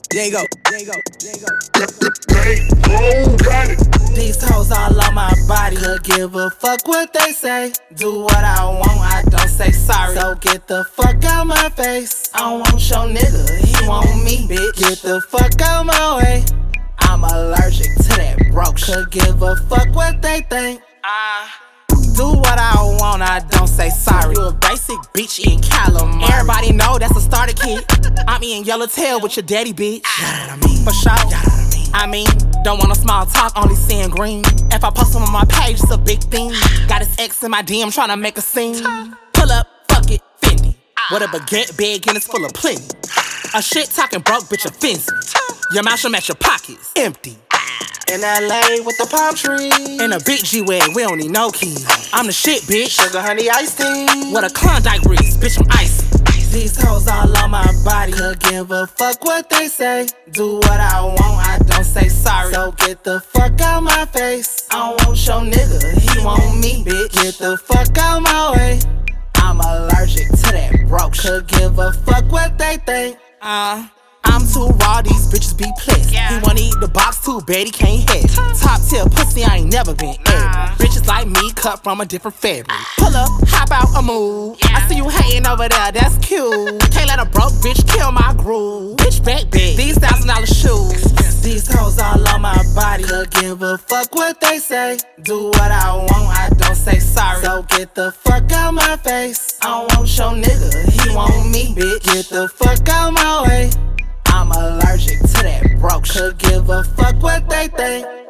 Diego. These hoes all on my body. Could give a fuck what they say. Do what I want, I don't say sorry. So get the fuck out my face. I don't want your nigga, he want me, bitch. Get the fuck out my way. I'm allergic to that broke. Could give a fuck what they think. Do what I want, I don't say sorry. You a basic bitch eating calamari. Everybody know that's a starter kit. I'm eating yellowtail with your daddy, bitch. For sure. I mean, don't want no small talk, only seeing green. If I post him on my page, it's a big thing. Got his ex in my DM trying to make a scene. Pull up, fuck it, Fendi. With a baguette bag and it's full of plenty. A shit talking broke bitch offends me. Your mouth should match your pockets, empty. In LA with the palm tree. In a big G-Wag, we don't need no keys. I'm the shit, bitch. Sugar, honey, iced tea. What a Klondike wrist, bitch, I'm icy. These hoes all on my body. Could give a fuck what they say. Do what I want, I don't say sorry. So get the fuck out my face. I don't want your nigga, he want me, bitch. Get the fuck out my way. I'm allergic to that broke. Could give a fuck what they think. I'm too raw, these bitches be pissed. He wanna eat the box too bad, he can't hit. Top tier pussy, I ain't never been able. Bitches like me cut from a different fabric. Pull up, hop out a move. I see you hating over there, that's cute. Can't let a broke bitch kill my groove. Bitch back big, these $1,000 shoes. These hoes all on my body. Could give a fuck what they say. Do what I want, I don't say sorry. So get the fuck out my face. I don't want your nigga, he want me, bitch. Get the fuck out my way. I'm allergic to that broke. Could give a fuck what they think.